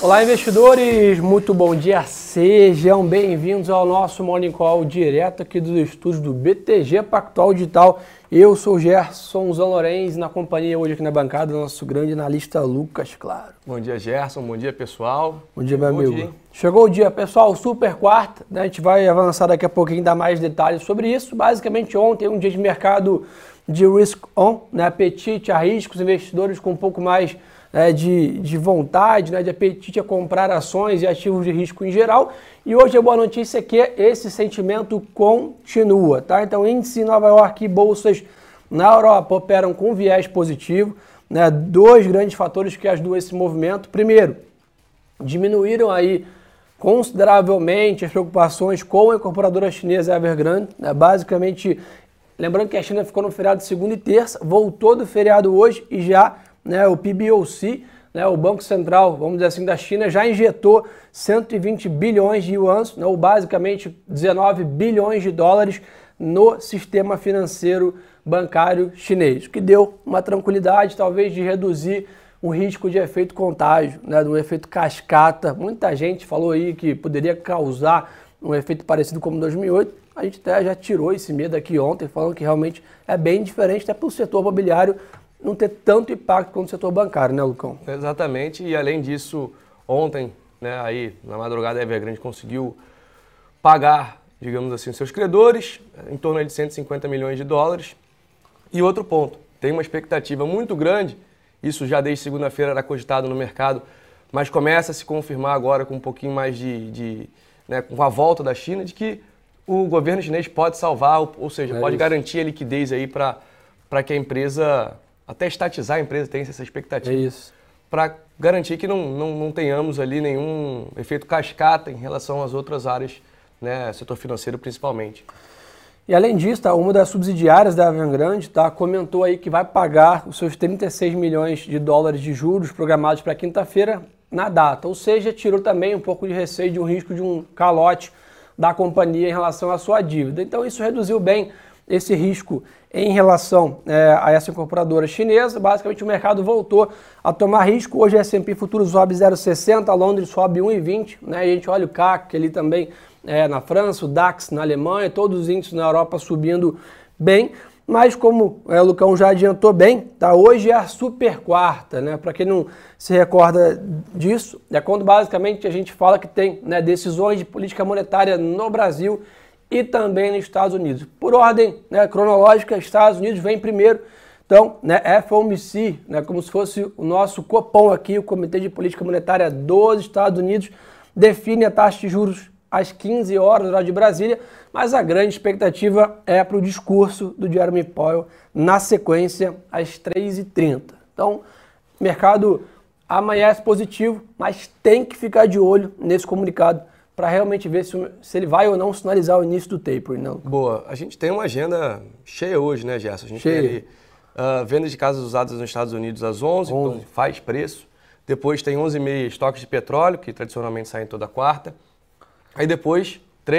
Olá, investidores! Muito bom dia! Sejam bem-vindos ao nosso Morning Call direto aqui dos estúdios do BTG Pactual Digital. Eu sou o Gerson Zanlorenz, na companhia hoje aqui na bancada do nosso grande analista Lucas Claro. Bom dia, Gerson. Bom dia, pessoal. Bom dia, meu amigo. Chegou o dia, pessoal, super quarta, né? A gente vai avançar daqui a pouquinho, dar mais detalhes sobre isso. Basicamente, ontem, um dia de mercado de risk on, né? Apetite a risco, os investidores com um pouco mais de vontade, né, de apetite a comprar ações e ativos de risco em geral. E hoje a boa notícia é que esse sentimento continua, tá? Então, índice em Nova York e bolsas na Europa operam com viés positivo, né? Dois grandes fatores que ajudam esse movimento. Primeiro, diminuíram aí consideravelmente as preocupações com a incorporadora chinesa Evergrande, né? Basicamente, lembrando que a China ficou no feriado de segunda e terça, voltou do feriado hoje e já o PBOC, o Banco Central, vamos dizer assim, da China, já injetou 120 bilhões de yuans, ou basicamente 19 bilhões de dólares no sistema financeiro bancário chinês, o que deu uma tranquilidade, talvez, de reduzir o risco de efeito contágio, do efeito cascata. Muita gente falou aí que poderia causar um efeito parecido como 2008. A gente até já tirou esse medo aqui ontem, falando que realmente é bem diferente, até para o setor imobiliário não ter tanto impacto quanto o setor bancário, né, Lucão? Exatamente, e além disso, ontem, aí na madrugada a Evergrande conseguiu pagar, digamos assim, os seus credores, em torno de 150 milhões de dólares. E outro ponto, tem uma expectativa muito grande, isso já desde segunda-feira era cogitado no mercado, mas começa a se confirmar agora com um pouquinho mais com a volta da China, de que o governo chinês pode salvar, ou seja, pode garantir a liquidez aí para que a empresa, até estatizar a empresa, tenha essa expectativa. É isso. Para garantir que não tenhamos ali nenhum efeito cascata em relação às outras áreas, setor financeiro principalmente. E além disso, uma das subsidiárias da Evergrande comentou aí que vai pagar os seus 36 milhões de dólares de juros programados para quinta-feira na data. Ou seja, tirou também um pouco de receio de um risco de um calote da companhia em relação à sua dívida. Então isso reduziu bem esse risco em relação a essa incorporadora chinesa. Basicamente o mercado voltou a tomar risco. Hoje a S&P Futuro sobe 0,60, Londres sobe 1,20, e a gente olha o CAC ali também na França, o DAX na Alemanha, todos os índices na Europa subindo bem. Mas como o Lucão já adiantou bem, hoje é a super quarta, Para quem não se recorda disso, é quando basicamente a gente fala que tem decisões de política monetária no Brasil e também nos Estados Unidos. Por ordem cronológica, Estados Unidos vem primeiro. Então, FOMC, como se fosse o nosso Copom aqui, o Comitê de Política Monetária dos Estados Unidos, define a taxa de juros às 15 horas, horário de Brasília, mas a grande expectativa é para o discurso do Jeremy Powell na sequência às 3h30. Então, o mercado amanhece positivo, mas tem que ficar de olho nesse comunicado para realmente ver se ele vai ou não sinalizar o início do tapering. Não? Boa. A gente tem uma agenda cheia hoje, Gerson? A gente tem ali vendas de casas usadas nos Estados Unidos às 11, então faz preço. Depois tem 11h30 estoques de petróleo, que tradicionalmente saem toda quarta. Aí depois,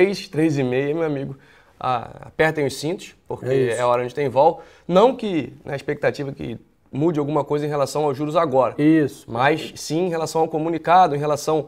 3h30, meu amigo, apertem os cintos, porque é hora onde tem vol. Não que a expectativa que mude alguma coisa em relação aos juros agora. Isso. Mas sim em relação ao comunicado, em relação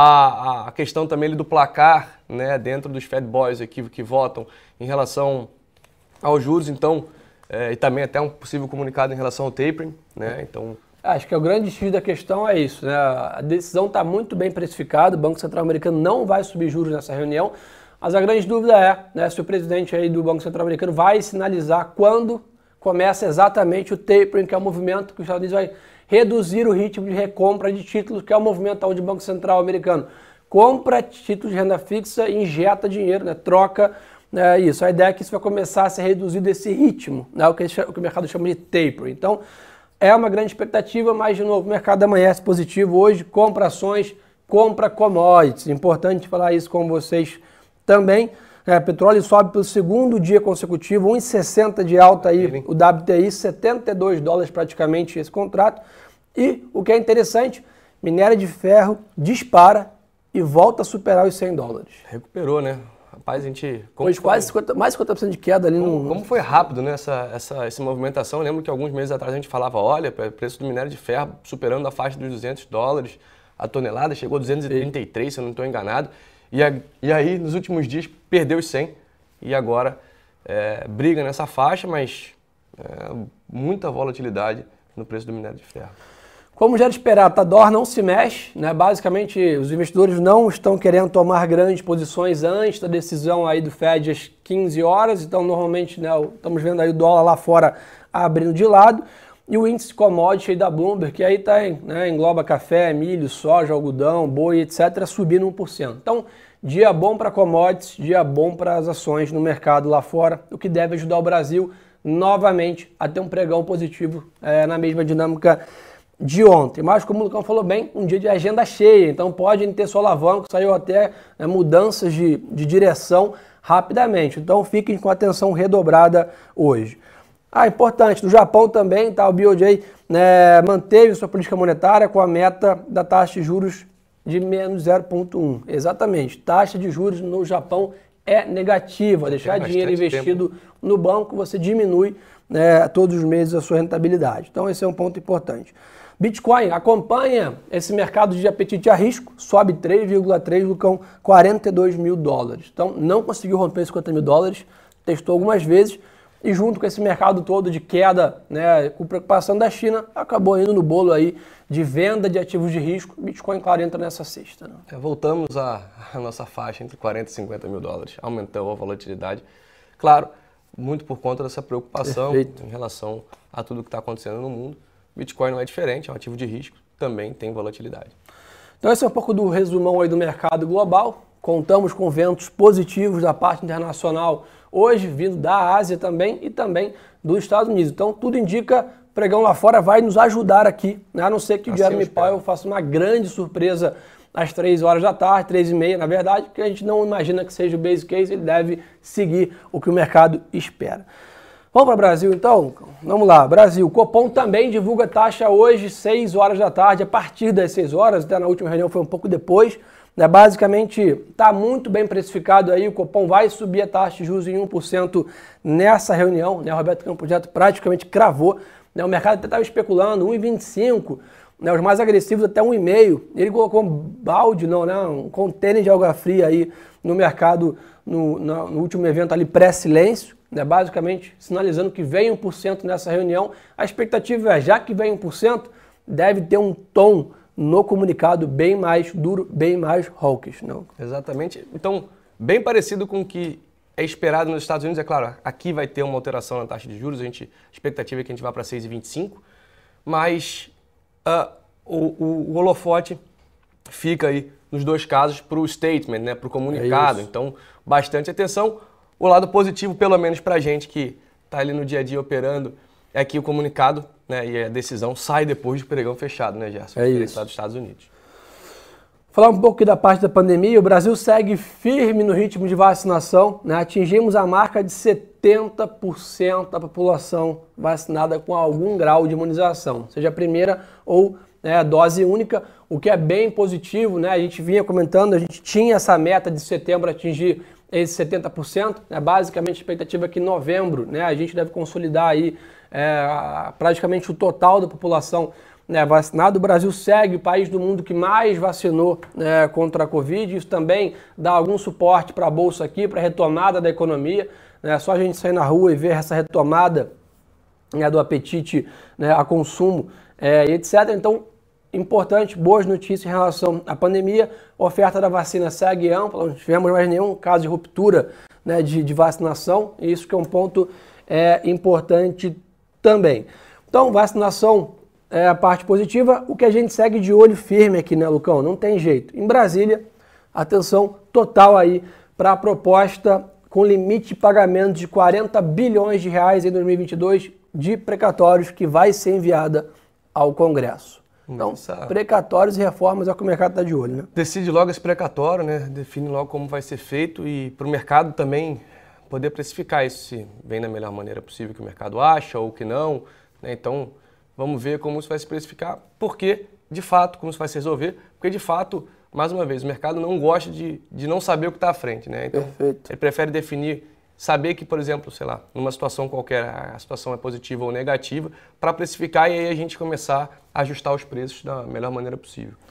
a questão também do placar, dentro dos Fed Boys aqui que votam em relação aos juros, então, e também até um possível comunicado em relação ao tapering, então... Acho que o grande X da questão é isso, A decisão está muito bem precificada, o Banco Central Americano não vai subir juros nessa reunião, mas a grande dúvida é, se o presidente aí do Banco Central Americano vai sinalizar quando começa exatamente o tapering, que é o movimento que os Estados Unidos vai reduzir o ritmo de recompra de títulos, que é o movimento onde o Banco Central americano compra títulos de renda fixa e injeta dinheiro, troca isso. A ideia é que isso vai começar a ser reduzido esse ritmo, o que o mercado chama de tapering. Então, é uma grande expectativa, mas, de novo, o mercado amanhece positivo hoje, compra ações, compra commodities. Importante falar isso com vocês também. Petróleo sobe pelo segundo dia consecutivo, 1,60 de alta aí, o WTI, 72 dólares praticamente esse contrato. E o que é interessante, minério de ferro dispara e volta a superar os 100 dólares. Recuperou, Rapaz, a gente... Hoje quase mais 50% de queda ali no... Como foi rápido, essa movimentação. Eu lembro que alguns meses atrás a gente falava, olha, preço do minério de ferro superando a faixa dos 200 dólares. a tonelada, chegou a 233, se eu não estou enganado. E aí, nos últimos dias, perdeu os 100 e agora briga nessa faixa, mas muita volatilidade no preço do minério de ferro. Como já era esperado, a dólar não se mexe, né? Basicamente os investidores não estão querendo tomar grandes posições antes da decisão aí do Fed às 15 horas, então normalmente, né, estamos vendo aí o dólar lá fora abrindo de lado, e o índice commodity aí da Bloomberg, que aí engloba café, milho, soja, algodão, boi, etc., subindo 1%. Então, dia bom para commodities, dia bom para as ações no mercado lá fora, o que deve ajudar o Brasil novamente a ter um pregão positivo na mesma dinâmica de ontem. Mas como o Lucão falou bem, um dia de agenda cheia, então pode ter solavanco, saiu até mudanças de direção rapidamente. Então fiquem com atenção redobrada hoje. Importante, no Japão também, o BOJ manteve sua política monetária com a meta da taxa de juros de menos 0,1. Exatamente, taxa de juros no Japão é negativa. Deixar dinheiro investido no banco, você diminui todos os meses a sua rentabilidade. Então esse é um ponto importante. Bitcoin acompanha esse mercado de apetite a risco, sobe 3,3 com 42 mil dólares. Então não conseguiu romper 50 mil dólares, testou algumas vezes e junto com esse mercado todo de queda, com preocupação da China, acabou indo no bolo aí de venda de ativos de risco. Bitcoin, claro, entra nessa cesta. Né? Voltamos à nossa faixa entre 40 e 50 mil dólares, aumentou a volatilidade. Claro, muito por conta dessa preocupação em relação a tudo que está acontecendo no mundo. Bitcoin não é diferente, é um ativo de risco, também tem volatilidade. Então esse é um pouco do resumão aí do mercado global. Contamos com ventos positivos da parte internacional hoje, vindo da Ásia também e também dos Estados Unidos. Então tudo indica pregão lá fora vai nos ajudar aqui, né? A não ser que o Jeremy Powell faça uma grande surpresa às 3 horas da tarde, 3h30, na verdade, que a gente não imagina que seja o base case, ele deve seguir o que o mercado espera. Vamos para o Brasil então? Vamos lá, Brasil. O Copom também divulga taxa hoje, 6 horas da tarde, a partir das 6 horas, até na última reunião foi um pouco depois. Basicamente, está muito bem precificado aí, o Copom vai subir a taxa de juros em 1% nessa reunião. O Roberto Campos Neto praticamente cravou. O mercado até estava especulando 1,25%, os mais agressivos até 1,5%. Ele colocou um container de alga fria aí no mercado no último evento ali pré-silêncio. Basicamente sinalizando que vem 1% nessa reunião. A expectativa é, já que vem 1%, deve ter um tom no comunicado bem mais duro, bem mais hawkish. Não? Exatamente. Então, bem parecido com o que é esperado nos Estados Unidos. É claro, aqui vai ter uma alteração na taxa de juros, a expectativa é que a gente vá para 6,25%, mas o holofote fica aí nos dois casos para o statement, para o comunicado. Então, bastante atenção. O lado positivo, pelo menos para a gente que está ali no dia a dia operando, é que o comunicado e a decisão sai depois do pregão fechado, né, Gerson? É isso. Dos Estados Unidos. Falar um pouco aqui da parte da pandemia, o Brasil segue firme no ritmo de vacinação, atingimos a marca de 70% da população vacinada com algum grau de imunização, seja a primeira ou a dose única, o que é bem positivo, A gente vinha comentando, a gente tinha essa meta de setembro atingir esse 70%, basicamente a expectativa é que em novembro, a gente deve consolidar aí praticamente o total da população vacinada. O Brasil segue o país do mundo que mais vacinou contra a Covid, isso também dá algum suporte para a Bolsa aqui, para a retomada da economia, só a gente sair na rua e ver essa retomada do apetite a consumo, etc. Então, importante, boas notícias em relação à pandemia. A oferta da vacina segue ampla, não tivemos mais nenhum caso de ruptura de vacinação, e isso que é um ponto importante também. Então, vacinação é a parte positiva. O que a gente segue de olho firme aqui, Lucão? Não tem jeito. Em Brasília, atenção total aí para a proposta com limite de pagamento de 40 bilhões de reais em 2022 de precatórios que vai ser enviada ao Congresso. Então, precatórios e reformas é o que o mercado está de olho, Decide logo esse precatório, define logo como vai ser feito e para o mercado também poder precificar isso, se vem da melhor maneira possível que o mercado acha ou que não. Então, vamos ver como isso vai se precificar, porque, de fato, como isso vai se resolver, porque, de fato, mais uma vez, o mercado não gosta de não saber o que está à frente, Então, Perfeito. Ele prefere definir, saber que, por exemplo, sei lá, numa situação qualquer, a situação é positiva ou negativa, para precificar e aí a gente começar a ajustar os preços da melhor maneira possível.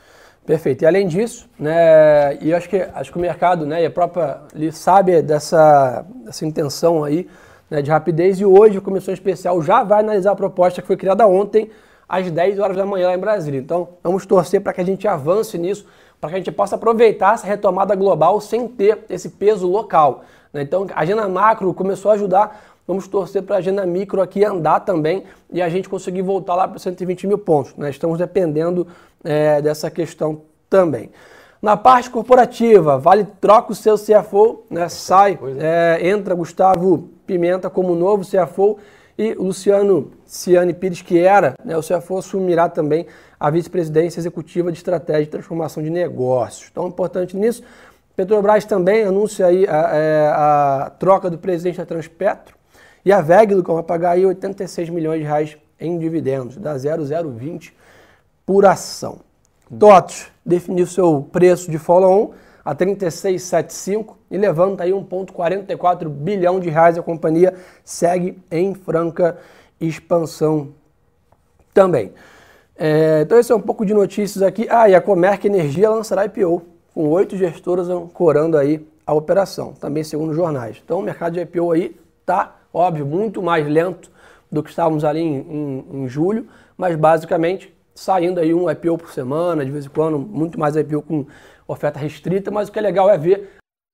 Perfeito. E além disso, né, e eu acho que o mercado, né, e a própria ele sabe dessa intenção aí, né, de rapidez, e hoje a Comissão Especial já vai analisar a proposta que foi criada ontem, às 10 horas da manhã lá em Brasília. Então, vamos torcer para que a gente avance nisso, para que a gente possa aproveitar essa retomada global sem ter esse peso local, né? Então, a agenda macro começou a ajudar, vamos torcer para a agenda micro aqui andar também e a gente conseguir voltar lá para 120 mil pontos, né? Estamos dependendo dessa questão também. Na parte corporativa, Vale troca o seu CFO, né? Sai, entra Gustavo Pimenta como novo CFO e o Luciano Ciani Pires, que era, né, o CFO, assumirá também a vice-presidência executiva de estratégia e transformação de negócios. Então, importante nisso, Petrobras também anuncia aí a troca do presidente da Transpetro e a VEG, Lucão, vai pagar aí 86 milhões de reais em dividendos, dá 0,020 por ação. TOTVS definiu seu preço de follow-on a 36,75 e levanta aí 1,44 bilhão de reais. A companhia segue em franca expansão também. Então esse é um pouco de notícias aqui. E a Comerc Energia lançará IPO, com 8 gestoras ancorando aí a operação, também segundo jornais. Então o mercado de IPO aí está, óbvio, muito mais lento do que estávamos ali em julho, mas basicamente saindo aí um IPO por semana, de vez em quando, muito mais IPO com oferta restrita, mas o que é legal é ver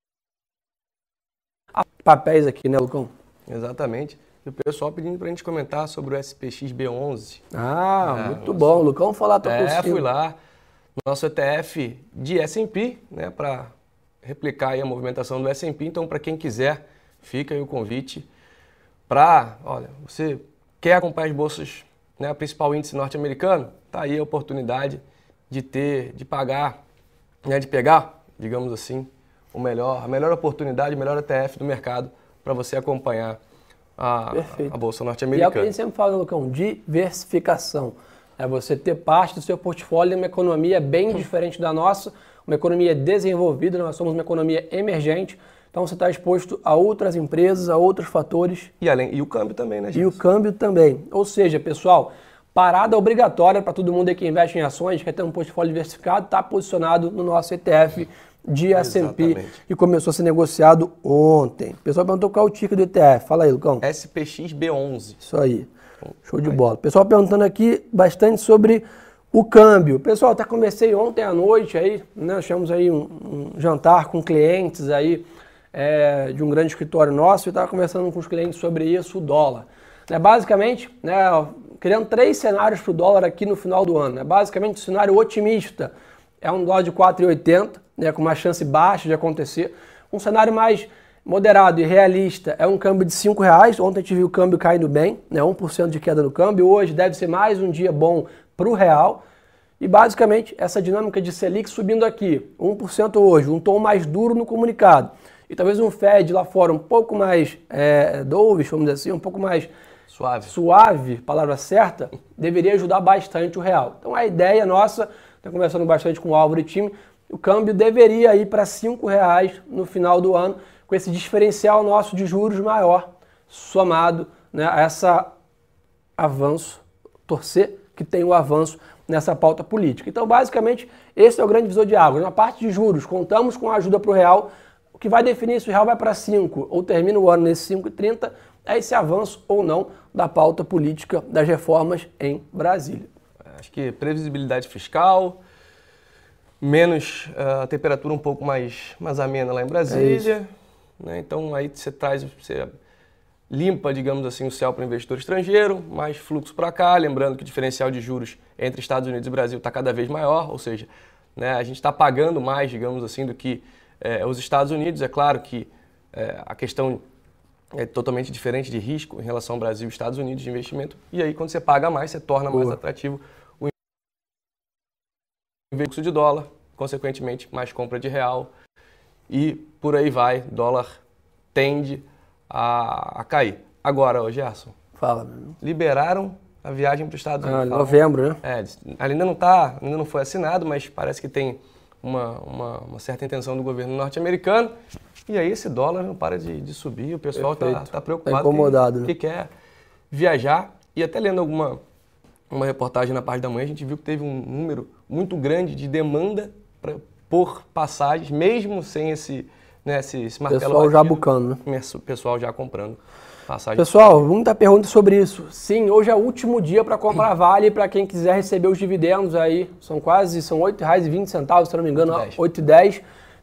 papéis aqui, né, Lucão? Exatamente. E o pessoal pedindo pra gente comentar sobre o SPX B11. Muito bom. Lucão, falar tua fui lá. Nosso ETF de S&P, né, para replicar aí a movimentação do S&P. Então, para quem quiser, fica aí o convite para, olha, você quer acompanhar as bolsas, né, o principal índice norte-americano? Tá aí a oportunidade de pagar, né, de pegar, digamos assim, a melhor oportunidade, o melhor ETF do mercado para você acompanhar a bolsa norte-americana. E é o que a gente sempre fala, Lucão, diversificação. É você ter parte do seu portfólio em uma economia bem diferente da nossa, uma economia desenvolvida, nós somos uma economia emergente, então você está exposto a outras empresas, a outros fatores. E o câmbio também, né, gente? E o câmbio também. Ou seja, pessoal, parada obrigatória para todo mundo aí que investe em ações, quer ter um portfólio diversificado, está posicionado no nosso ETF de S&P e começou a ser negociado ontem. O pessoal perguntou qual é o ticker do ETF. Fala aí, Lucão. SPX B11. Isso aí. Show de bola. Pessoal perguntando aqui bastante sobre o câmbio. Pessoal, até conversei ontem à noite aí, né? Nós tivemos aí um jantar com clientes aí de um grande escritório nosso e estava conversando com os clientes sobre isso, o dólar. Basicamente, né, criando 3 cenários para o dólar aqui no final do ano. Basicamente, o cenário otimista é um dólar de 4,80, né, com uma chance baixa de acontecer. Um cenário mais moderado e realista é um câmbio de R$5. Ontem a gente viu o câmbio caindo bem, né, 1% de queda no câmbio. Hoje deve ser mais um dia bom para o real. E basicamente essa dinâmica de Selic subindo aqui, 1% hoje, um tom mais duro no comunicado. E talvez um Fed lá fora um pouco mais dovish, vamos dizer assim, um pouco mais suave, palavra certa, deveria ajudar bastante o real. Então a ideia nossa, estou conversando bastante com o Álvaro e time, o câmbio deveria ir para R$5 no final do ano, com esse diferencial nosso de juros maior, somado, né, a esse avanço, torcer que tem o avanço nessa pauta política. Então, basicamente, esse é o grande divisor de águas. Na parte de juros, contamos com a ajuda para o real. O que vai definir se o real vai para 5 ou termina o ano nesse 5,30 é esse avanço ou não da pauta política das reformas em Brasília. Acho que previsibilidade fiscal, menos a temperatura um pouco mais amena lá em Brasília. Né? Então aí você limpa, digamos assim, o céu para o investidor estrangeiro, mais fluxo para cá, lembrando que o diferencial de juros entre Estados Unidos e Brasil está cada vez maior, ou seja, né, a gente está pagando mais, digamos assim, do que os Estados Unidos. É claro que a questão é totalmente diferente de risco em relação ao Brasil e Estados Unidos de investimento, e aí quando você paga mais, você torna mais atrativo o fluxo de dólar, consequentemente mais compra de real, e por aí vai, dólar tende a cair. Agora, Gerson, fala, meu. Liberaram a viagem para os Estados Unidos. Novembro, né? Ainda não foi assinado, mas parece que tem uma certa intenção do governo norte-americano. E aí esse dólar não para de subir, o pessoal está preocupado, incomodado, que quer viajar. E até lendo uma reportagem na parte da manhã, a gente viu que teve um número muito grande de demanda por passagens, mesmo sem esse martelo. Pessoal já bucando, né? Pessoal já comprando passagem. Pessoal, muita pergunta sobre isso. Sim, hoje é o último dia para comprar Vale, para quem quiser receber os dividendos aí. São R$ 8,20, se eu não me engano, 8,10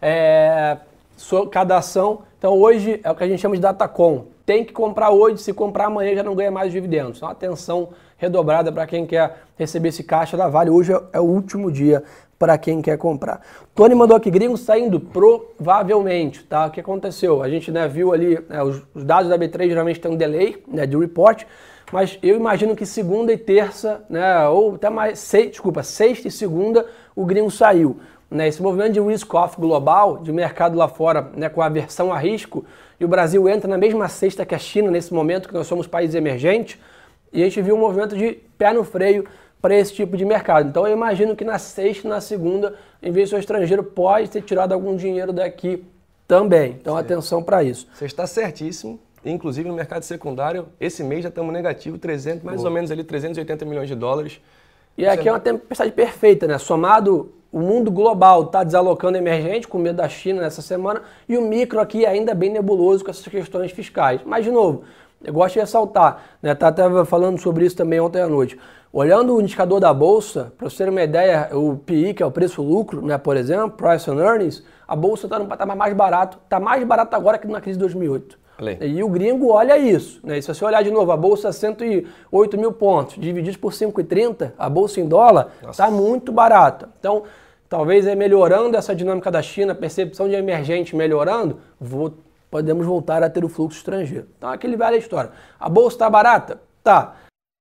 cada ação. Então hoje é o que a gente chama de Datacom. Tem que comprar hoje, se comprar amanhã já não ganha mais os dividendos. Então atenção redobrada para quem quer receber esse caixa da Vale. Hoje é o último dia para quem quer comprar. Tony mandou aqui, gringo saindo provavelmente, tá? O que aconteceu? A gente viu ali, os dados da B3 geralmente tem um delay, de report, mas eu imagino que segunda e terça, ou até mais, sexta e segunda, o gringo saiu. Esse movimento de risk-off global, de mercado lá fora, com aversão a risco, e o Brasil entra na mesma cesta que a China nesse momento, que nós somos países emergentes, e a gente viu um movimento de pé no freio para esse tipo de mercado. Então eu imagino que na sexta e na segunda, investidor estrangeiro pode ter tirado algum dinheiro daqui também. Então atenção para isso. Você está certíssimo. Inclusive no mercado secundário, esse mês já estamos negativo, mais ou menos ali 380 milhões de dólares. E aqui é uma tempestade perfeita, né? Somado, o mundo global está desalocando emergente, com medo da China nessa semana, e o micro aqui ainda bem nebuloso com essas questões fiscais. Mas, de novo, eu gosto de ressaltar, estava falando sobre isso também ontem à noite. Olhando o indicador da Bolsa, para você ter uma ideia, o PI, que é o preço-lucro, por exemplo, Price on Earnings, a Bolsa está num patamar mais barato, está mais barato agora que na crise de 2008. E o gringo olha isso. E se você olhar de novo, a Bolsa 108 mil pontos, dividido por 5,30, a Bolsa em dólar está muito barata. Então, talvez melhorando essa dinâmica da China, a percepção de emergente melhorando, podemos voltar a ter o fluxo estrangeiro. Então, aquele velha história. A Bolsa está barata? Tá.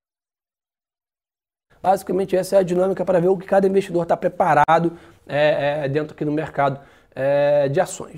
Basicamente, essa é a dinâmica para ver o que cada investidor está preparado dentro aqui no mercado de ações.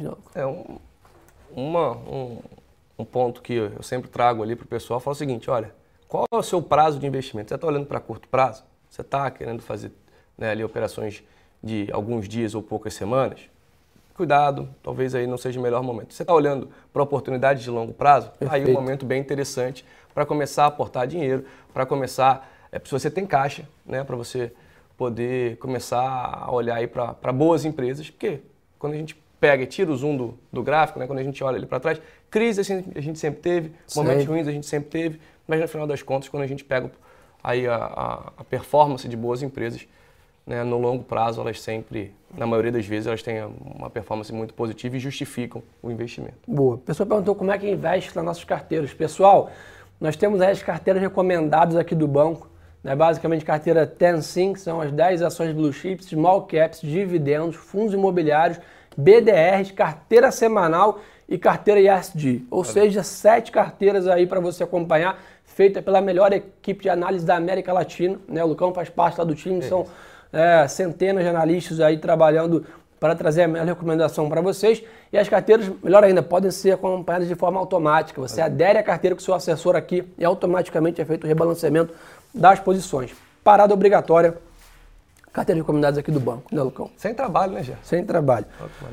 Um ponto que eu sempre trago ali para o pessoal, fala o seguinte, olha, qual é o seu prazo de investimento? Você está olhando para curto prazo? Você está querendo fazer ali operações de alguns dias ou poucas semanas? Cuidado, talvez aí não seja o melhor momento. Você está olhando para oportunidades de longo prazo? Perfeito. Aí um momento bem interessante para começar a aportar dinheiro, para começar, se você tem caixa, para você poder começar a olhar aí para boas empresas, porque quando a gente pega e tira o zoom do gráfico, quando a gente olha ali para trás, crise a gente sempre teve, momentos ruins a gente sempre teve, mas no final das contas, quando a gente pega aí a performance de boas empresas, no longo prazo, elas sempre, na maioria das vezes, elas têm uma performance muito positiva e justificam o investimento. Boa. A pessoa perguntou como é que investe nas nossas carteiras. Pessoal, nós temos aí as carteiras recomendadas aqui do banco, basicamente carteira 10-5, são as 10 ações blue chips, small caps, dividendos, fundos imobiliários, BDRs, carteira semanal e carteira ESG. Ou seja, 7 carteiras aí para você acompanhar, feita pela melhor equipe de análise da América Latina. O Lucão faz parte lá do time, são centenas de analistas aí trabalhando para trazer a melhor recomendação para vocês. E as carteiras, melhor ainda, podem ser acompanhadas de forma automática. Você adere à carteira com o seu assessor aqui e automaticamente é feito o rebalanceamento das posições. Parada obrigatória. Carteiras recomendadas aqui do banco, Lucão? Sem trabalho, né, Gé? Sem trabalho.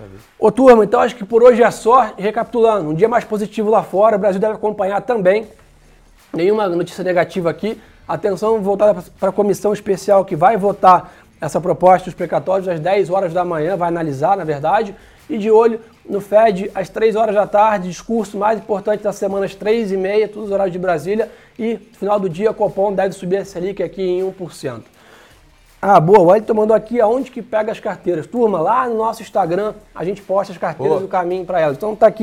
Ô, turma, então acho que por hoje é só. Recapitulando, um dia mais positivo lá fora, o Brasil deve acompanhar também. Nenhuma notícia negativa aqui. Atenção voltada para a comissão especial que vai votar essa proposta dos precatórios às 10 horas da manhã, vai analisar, na verdade. E de olho no Fed, às 3 horas da tarde, discurso mais importante da semana, às 3h30, todos os horários de Brasília. E no final do dia, a Copom deve subir a Selic aqui em 1%. Boa, o Wellington mandou aqui aonde que pega as carteiras. Turma, lá no nosso Instagram, a gente posta as carteiras do caminho para elas. Então tá aqui,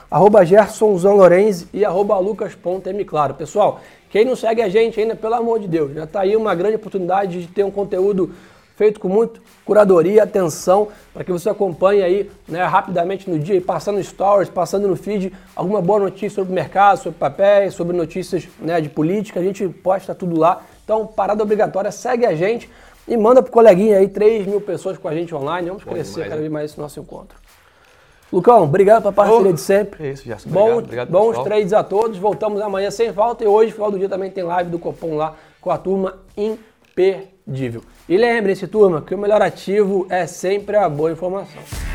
@GersonZanLorenzi e @lucas.mclaro. Pessoal, quem não segue a gente ainda, pelo amor de Deus, já tá aí uma grande oportunidade de ter um conteúdo feito com muito curadoria e atenção, para que você acompanhe aí rapidamente no dia, passando stories, passando no feed, alguma boa notícia sobre o mercado, sobre papéis, sobre notícias de política, a gente posta tudo lá. Então, parada obrigatória, segue a gente. E manda pro coleguinha aí, 3.000 pessoas com a gente online. Vamos crescer cada vez mais esse nosso encontro. Lucão, obrigado pela parceria de sempre. É isso, Gerson. Obrigado, bons trades a todos. Voltamos amanhã sem falta. E hoje, no final do dia, também tem live do Copom lá com a turma imperdível. E lembrem-se, turma, que o melhor ativo é sempre a boa informação.